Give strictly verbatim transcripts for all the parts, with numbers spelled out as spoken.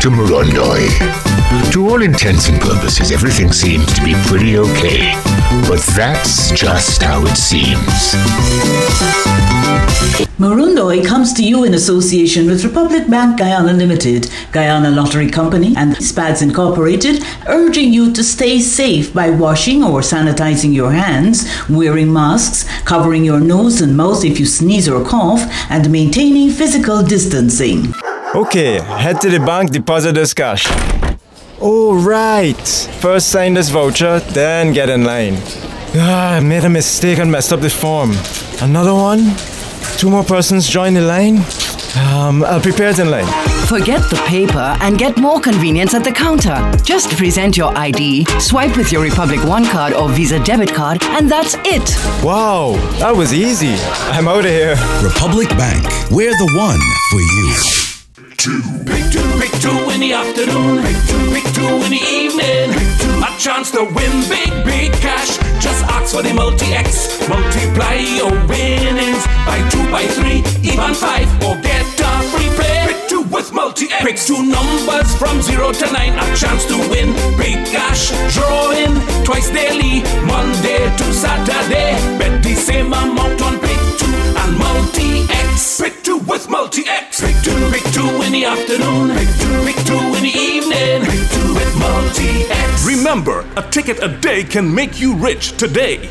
to Morondoi. To all intents and purposes, everything seems to be pretty okay. But that's just how it seems. Morondoi comes to you in association with Republic Bank Guyana Limited, Guyana Lottery Company, and SPADS Incorporated, urging you to stay safe by washing or sanitizing your hands, wearing masks, covering your nose and mouth if you sneeze or cough, and maintaining physical distancing. Okay, head to the bank, deposit this cash. Oh, right. First sign this voucher, then get in line. Ah, I made a mistake and messed up the form. Another one? Two more persons join the line? Um, I'll prepare it in line. Forget the paper and get more convenience at the counter. Just present your I D, swipe with your Republic One card or Visa debit card, and that's it. Wow, that was easy. I'm out of here. Republic Bank, we're the one for you. Two. Pick two, pick two in the afternoon. Pick two, pick two in the evening. Pick two. A chance to win big, big cash. Just ask for the multi-X. Multiply your winnings by two, by three, even five, or get a free play. Pick two with multi-X. Pick two numbers from zero to nine. A chance to win big cash. Drawing twice daily, Monday to Saturday. Bet the same amount on pick two and multi-X. Pick two with multi-X. Pick two, pick two in the afternoon. Pick two, pick two in the evening. Pick two with multi-X. Remember, a ticket a day can make you rich today.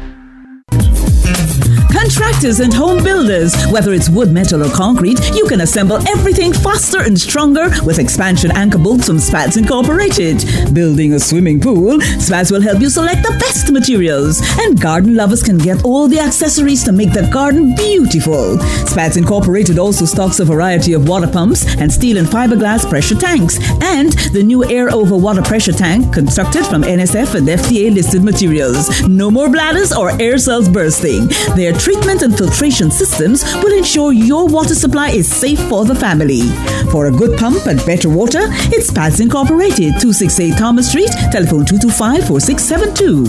Contractors and home builders, whether it's wood, metal or concrete, you can assemble everything faster and stronger with expansion anchor bolts from SPADS Incorporated. Building a swimming pool, SPADS will help you select the best materials, and garden lovers can get all the accessories to make the garden beautiful. SPADS Incorporated also stocks a variety of water pumps and steel and fiberglass pressure tanks, and the new air over water pressure tank constructed from N S F and F D A listed materials. No more bladders or air cells bursting. Their treatment and filtration systems will ensure your water supply is safe for the family. For a good pump and better water, it's SPADS Incorporated, two sixty-eight Thomas Street, telephone two two five, four six seven two.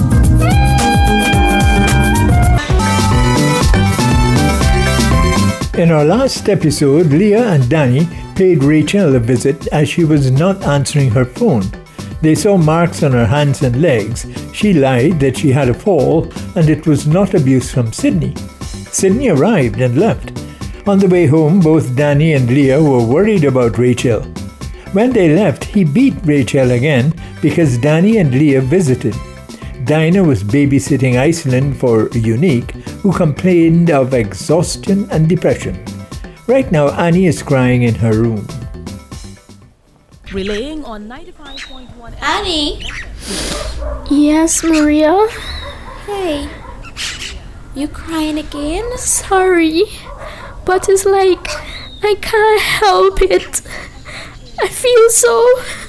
In our last episode, Leah and Danny paid Rachel a visit as she was not answering her phone. They saw marks on her hands and legs. She lied that she had a fall and it was not abuse from Sydney. Sydney arrived and left. On the way home, both Danny and Leah were worried about Rachel. When they left, he beat Rachel again because Danny and Leah visited. Dinah was babysitting Iceland for Unique, who complained of exhaustion and depression. Right now, Annie is crying in her room. Relaying on ninety-five point one. Annie? Yes, Maria? Hey. You crying again? Sorry, but it's like I can't help it. I feel so...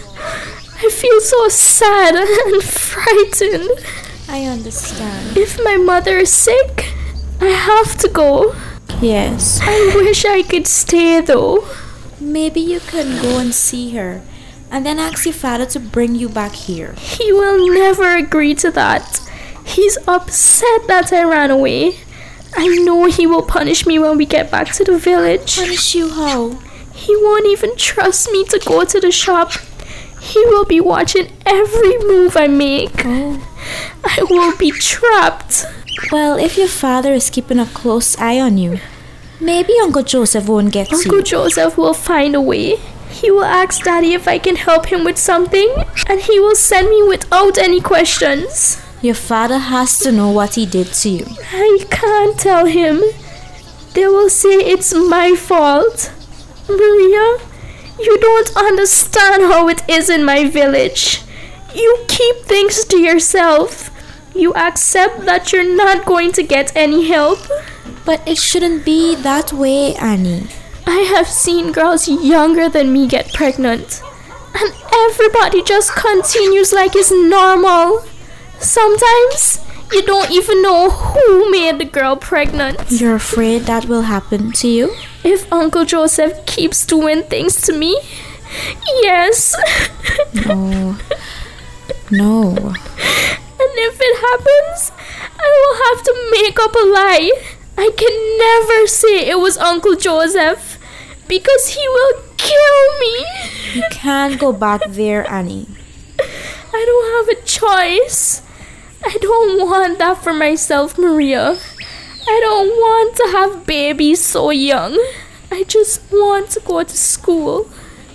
I feel so sad and frightened. I understand. If my mother is sick, I have to go. Yes. I wish I could stay though. Maybe you can go and see her and then ask your father to bring you back here. He will never agree to that. He's upset that I ran away. I know he will punish me when we get back to the village. Punish you how? He won't even trust me to go to the shop. He will be watching every move I make. Oh. I will be trapped. Well, if your father is keeping a close eye on you, maybe Uncle Joseph won't get Uncle to you. Uncle Joseph will find a way. He will ask Daddy if I can help him with something, and he will send me without any questions. Your father has to know what he did to you. I can't tell him. They will say it's my fault. Maria, you don't understand how it is in my village. You keep things to yourself. You accept that you're not going to get any help. But it shouldn't be that way, Annie. I have seen girls younger than me get pregnant, and everybody just continues like it's normal. Sometimes you don't even know who made the girl pregnant. You're afraid that will happen to you? If Uncle Joseph keeps doing things to me, yes. No. No. And if it happens, I will have to make up a lie. I can never say it was Uncle Joseph, because he will kill me. You can't go back there, Annie. I don't have a choice. I don't want that for myself, Maria. I don't want to have babies so young. I just want to go to school.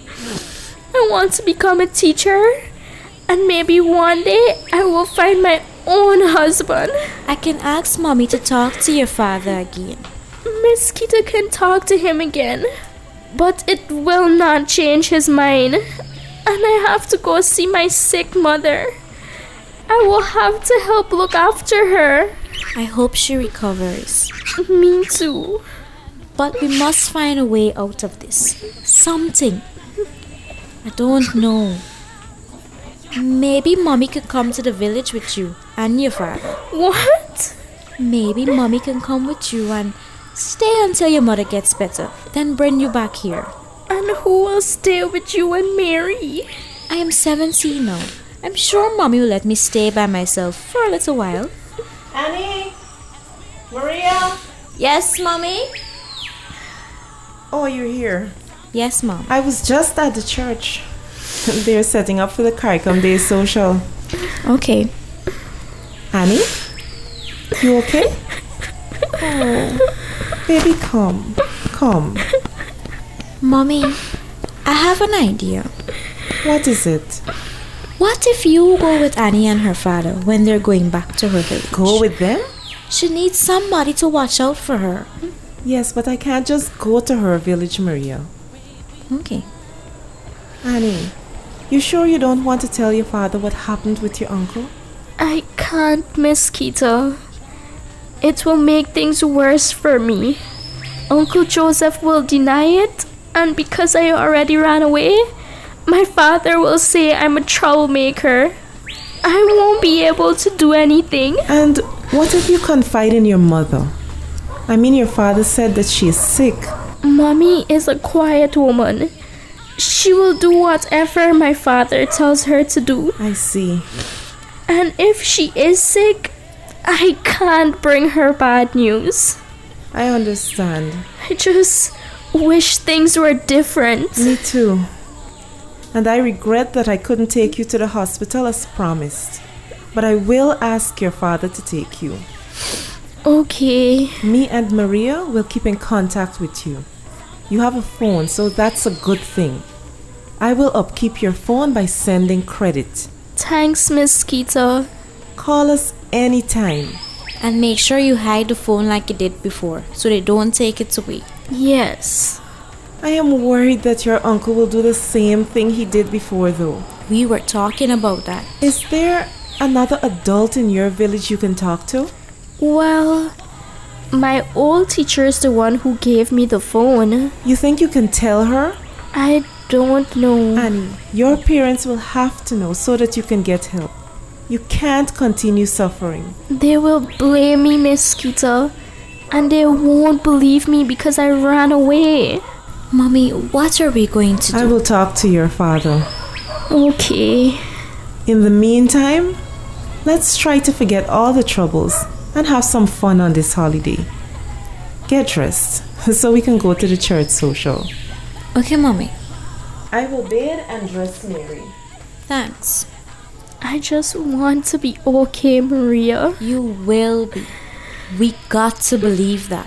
I want to become a teacher. And maybe one day I will find my own husband. I can ask Mommy to talk to your father again. Miss Kita can talk to him again. But it will not change his mind. And I have to go see my sick mother. I will have to help look after her. I hope she recovers. Me too. But we must find a way out of this. Something. I don't know. Maybe Mommy could come to the village with you and your father. What? Maybe Mommy can come with you and stay until your mother gets better, then bring you back here. And who will stay with you and Mary? I am seventeen now. I'm sure Mommy will let me stay by myself for a little while. Annie? Maria? Yes, Mommy? Oh, you're here. Yes, Mom. I was just at the church. They're setting up for the CARICOM Day social. Okay. Annie? You okay? Oh, baby, come. Come. Mommy, I have an idea. What is it? What if you go with Annie and her father when they're going back to her village? Go with them? She needs somebody to watch out for her. Yes, but I can't just go to her village, Maria. Okay. Annie, you sure you don't want to tell your father what happened with your uncle? I can't, Miss Kita. It will make things worse for me. Uncle Joseph will deny it, and because I already ran away, my father will say I'm a troublemaker. I won't be able to do anything. And what if you confide in your mother? I mean, your father said that she is sick. Mommy is a quiet woman. She will do whatever my father tells her to do. I see. And if she is sick, I can't bring her bad news. I understand. I just wish things were different. Me too. And I regret that I couldn't take you to the hospital as promised. But I will ask your father to take you. Okay. Me and Maria will keep in contact with you. You have a phone, so that's a good thing. I will upkeep your phone by sending credit. Thanks, Miss Kita. Call us anytime. And make sure you hide the phone like you did before, so they don't take it away. Yes. I am worried that your uncle will do the same thing he did before, though. We were talking about that. Is there another adult in your village you can talk to? Well, my old teacher is the one who gave me the phone. You think you can tell her? I don't know. Annie, your parents will have to know so that you can get help. You can't continue suffering. They will blame me, Miss Kita, and they won't believe me because I ran away. Mommy, what are we going to do? I will talk to your father. Okay. In the meantime, let's try to forget all the troubles and have some fun on this holiday. Get dressed so we can go to the church social. Okay, Mommy. I will bathe and dress Mary. Thanks. I just want to be okay, Maria. You will be. We got to believe that.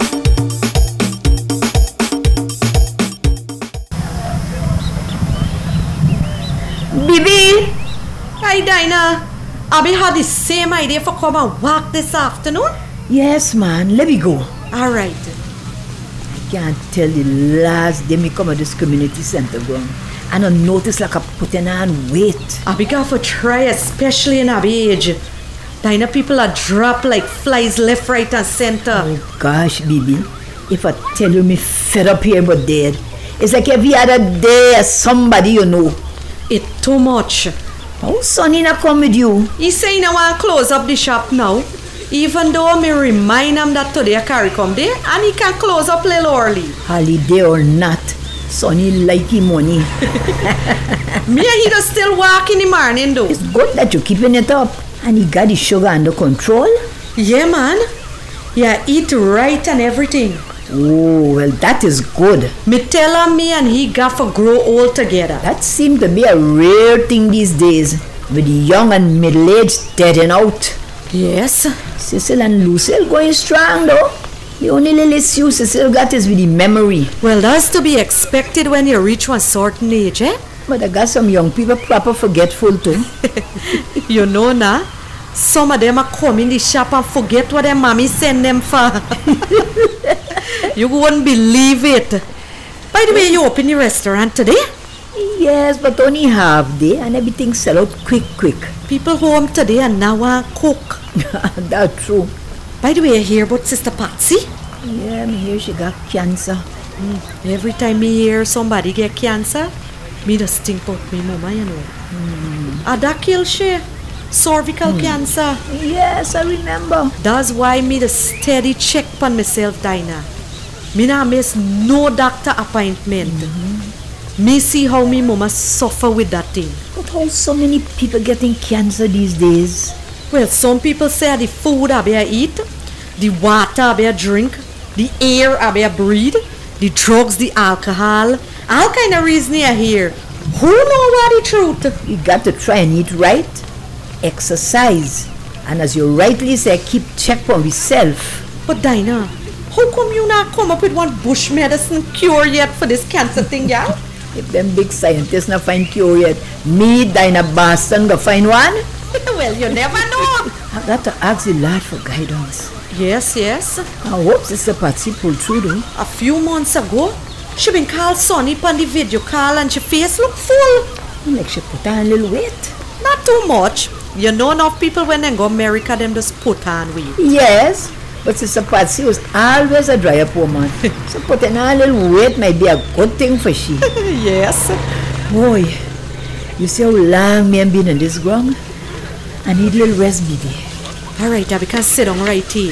Bibi! Hi, Dinah. Abby had the same idea for come and walk this afternoon? Yes, man. Let me go. All right. I can't tell the last day me come at this community center ground. And I notice like I putting on weight. Abby got for try, especially in Abby age. Dinah people are dropped like flies left, right, and center. Oh, gosh, baby. If I tell you me fed up here but dead, it's like every other day somebody you know. It's too much. Oh, Sonny not come with you. He say he want to close up the shop now. Even though me remind him that today a CARICOM Day and he can close up little early. Holiday or not, Sonny like him money. Me and he does still walk in the morning though. It's good that you're keeping it up. And he got his sugar under control. Yeah, man. Yeah, eat right and everything. Oh, well, that is good. Me tell him me and he got to grow old together. That seems to be a rare thing these days, with the young and middle-aged deading out. Yes. Cecil and Lucille going strong, though. The only little issue Cecil got is with the memory. Well, that's to be expected when you reach one certain age, eh? But I got some young people proper forgetful, too. You know, nah? Some of them are come in the shop and forget what their mommy send them for. You wouldn't believe it. By the way, you open your restaurant today? Yes, but only half day and everything sell out quick, quick. People home today and now want cook. That's true. By the way, you hear about Sister Patsy? Yeah, me hear she got cancer. Mm. Every time me hear somebody get cancer, me just think about me mama, you know. Mm. And that kill she. Cervical mm. cancer. Yes, I remember. That's why me the steady check on myself, Dinah. Me not miss no doctor appointment. Mm-hmm. Me see how me mama suffer with that thing. But how so many people getting cancer these days? Well, some people say the food I better eat, the water I better drink, the air I better breathe, the drugs, the alcohol, all kind of reason I hear. Who know what the truth? You got to try and eat right, exercise, and as you rightly say, keep check on yourself. But Dinah, how come you not come up with one bush medicine cure yet for this cancer thing, y'all? If them big scientists not find cure yet, me, Dinah Boston, go find one? Well, you never know. I got to ask the Lord for guidance. Yes, yes. I hope Sister Patsy pulled through though. A few months ago, she been called Sonny on the video call and she face look full. Like she put on a little weight. Not too much. You know enough people when they go America, them just put on weight. Yes, but Sister Patsy was always a dry up woman. So putting on a little weight might be a good thing for she. Yes. Boy, you see how long me have been in this ground? I need a little rest, baby. All right, I can sit down right here.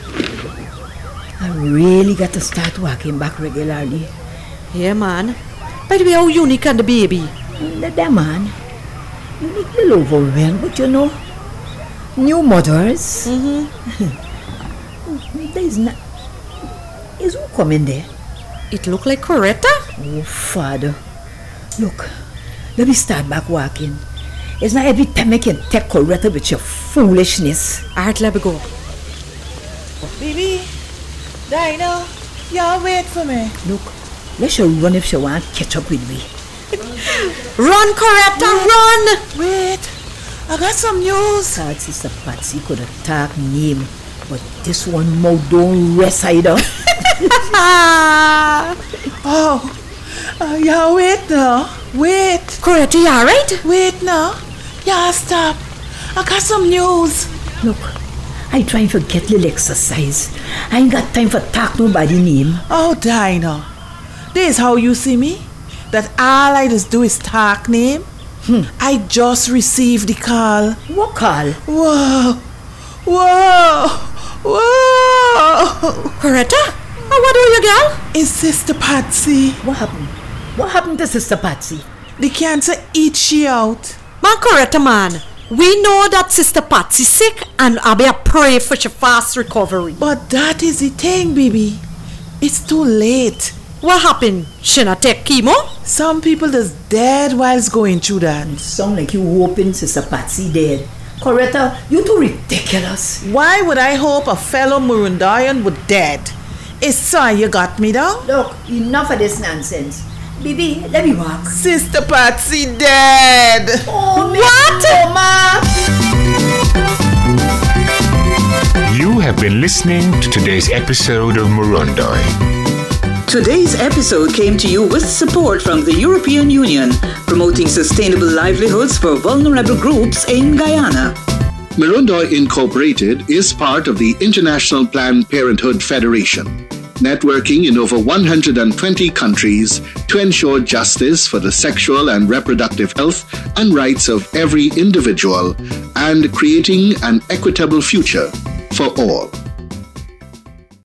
I really got to start walking back regularly. Yeah, man. By the way, how unique and the baby? Let that man. You need a little overwhelmed, but you know, new mothers. Mm-hmm. There's not. Is who coming there? It look like Coretta. Oh, Father. Look, let me start back walking. It's not every time I can take Coretta with your foolishness. Alright, let me go. Baby, Dinah, y'all wait for me. Look, let her run if she want to catch up with me. Run, Coretta, run! Wait, I got some news. Thought Sister Patsy could attack name, but this one mouth don't rest either. Oh, uh, y'all wait now. Wait. Coretta, you alright? Wait now. Yeah, stop. I got some news. Look, I trying to get little exercise. I ain't got time for talk nobody name. Oh, Dinah. This is how you see me? That all I just do is talk name? Hmm. I just received the call. What call? Whoa. Whoa. Whoa. Coretta? Oh, what do you, girl? It's Sister Patsy. What happened? What happened to Sister Patsy? The cancer eat she out. Man, Coretta, man. We know that Sister Patsy sick and I better pray for she fast recovery. But that is the thing, baby. It's too late. What happened? She not take chemo? Some people just dead whilst going through that. It sound like you hoping Sister Patsy dead. Coretta, you too ridiculous. Why would I hope a fellow Murundayan would dead? It's so you got me down? Look, enough of this nonsense. Baby, let me walk. Sister Patsy dead. Oh, what? Mama. You have been listening to today's episode of Murundoy. Today's episode came to you with support from the European Union, promoting sustainable livelihoods for vulnerable groups in Guyana. Murundoy Incorporated is part of the International Planned Parenthood Federation, networking in over one hundred twenty countries to ensure justice for the sexual and reproductive health and rights of every individual and creating an equitable future for all.